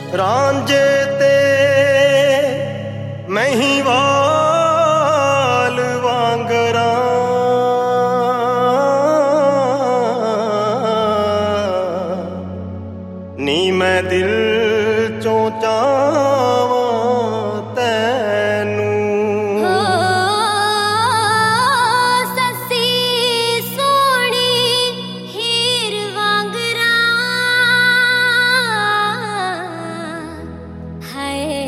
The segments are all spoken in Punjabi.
ਰਾਂਝੇ ਤੇ ਮਹੀਵਾਲ ਵਾਂਗਰਾਂ ਨੀ ਮੈਂ ਦਿਲ ਚੋਂ ਚਾਵਾਂ ਤੈਨੂੰ। ਸੱਸੀ ਸੋਹਣੀ ਹੀਰ ਵਾਂਗਰਾਂ ਹਾਏ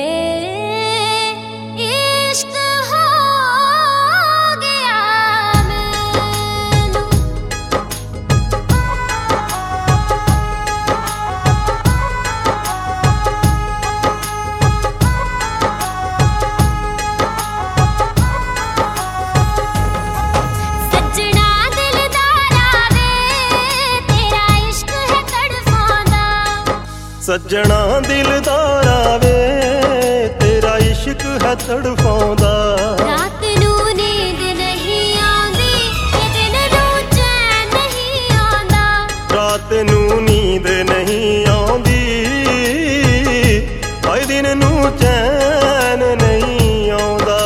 ਇਸ਼ਕ ਹੋ ਗਿਆ ਮੈਨੂੰ। ਸੱਜਣਾ ਦਿਲਦਾਰਾ ਵੇ ਤੇਰਾ ਇਸ਼ਕ ਹੈ ਤੜਫਾਉਂਦਾ। ਰਾਤ ਨੂੰ ਨੀਂਦ ਨਹੀਂ ਆਉਂਦੀ ਤੇ ਦਿਨ ਨੂੰ ਚੈਨ ਨਹੀਂ ਆਉਂਦਾ। ਰਾਤ ਨੂੰ ਨੀਂਦ ਨਹੀਂ ਆਉਂਦੀ ਹਾਏ ਦਿਨ ਨੂੰ ਚੈਨ ਨਹੀਂ ਆਉਂਦਾ।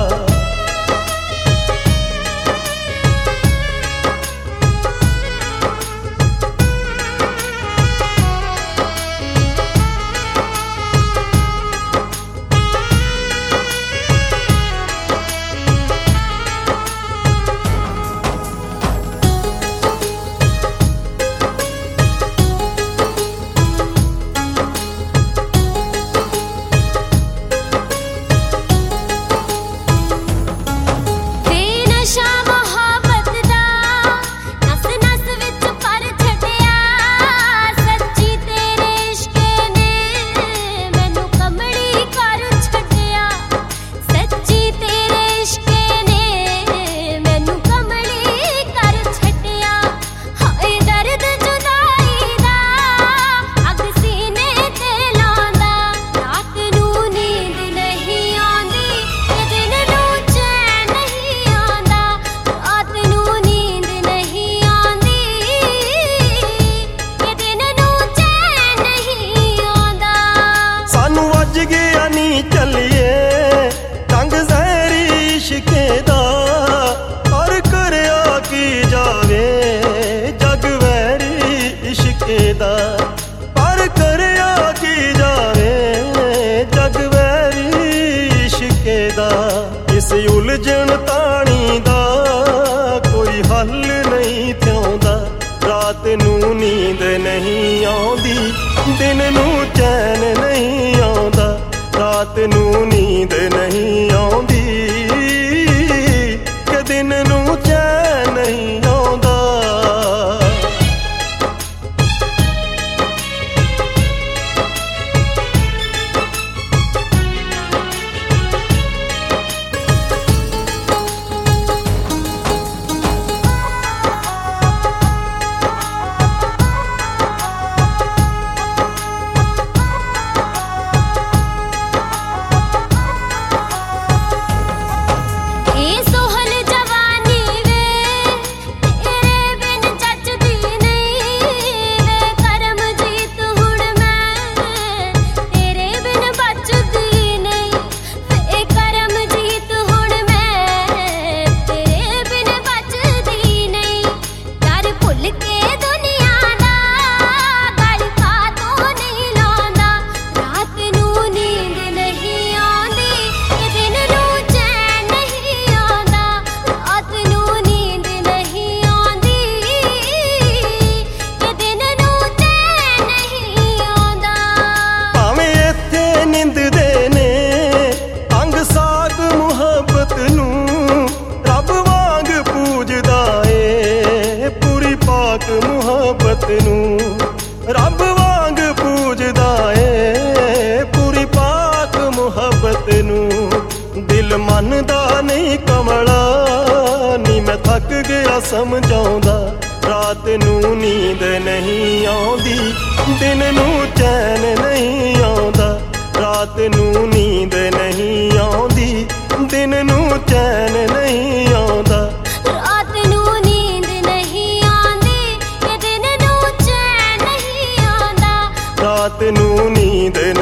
ਚੱਲੀਏ ਤੰਗ ਜ਼ਹਿਰੀ ਇਸ਼ਕੇ ਦਾ ਪਰ ਕਰਿਆ ਕੀ ਜਾਵੇ ਜਗ ਵੈਰੀ ਇਸ਼ਕੇ ਦਾ। ਪਰ ਕਰਿਆ ਕੀ ਜਾਵੇ ਜਗ ਵੈਰੀ ਇਸ਼ਕੇ ਦਾ। ਇਸ ਉਲਝਣ ਤਾਣੀ ਦਾ ਕੋਈ ਹੱਲ ਨਹੀਂ ਥਿਉਂਦਾ। ਰਾਤ ਨੂੰ ਨੀਂਦ ਨਹੀਂ ਆਉਂਦੀ ਦਿਨ ਨੂੰ ਚੈਨ ਨਹੀਂ ਆਉਂਦਾ। ਰਾਤ ਨੂੰ ਨੀਂਦ ਨਹੀਂ ਆਉਂਦੀ ਕਿ ਦਿਨ ਨੂੰ ਚੈਨ ਨਹੀਂ ਆਉਂਦਾ। ਮੁਹੱਬਤ ਨੂੰ ਰੱਬ ਵਾਂਗ ਪੂਜਦਾ ਏ ਪੂਰੀ ਪਾਕ ਮੁਹੱਬਤ ਨੂੰ। ਦਿਲ ਮੰਨਦਾ ਨਹੀਂ ਕਮਲਾ ਨੀ ਮੈਂ ਥੱਕ ਗਿਆ ਸਮਝਾਉਂਦਾ। ਰਾਤ ਨੂੰ ਨੀਂਦ ਨਹੀਂ ਆਉਂਦੀ ਦਿਨ ਨੂੰ ਚੈਨ ਨਹੀਂ ਆਉਂਦਾ। ਰਾਤ ਨੂੰ ਨੀਂਦ ਨਹੀਂ ਆਉਂਦੀ ਦਿਨ ਨੂੰ ਚੈਨ ਨਹੀਂ ਆਉਂਦਾ। ਰਾਤ ਨੂੰ ਨੀਂਦ ਨਹੀਂ ਆਉਂਦੀ ਕਿ ਦਿਨ ਨੂੰ ਚੈਨ ਨਹੀਂ ਆਉਂਦਾ। ਰਾਤ ਨੂੰ ਨੀਂਦ नींद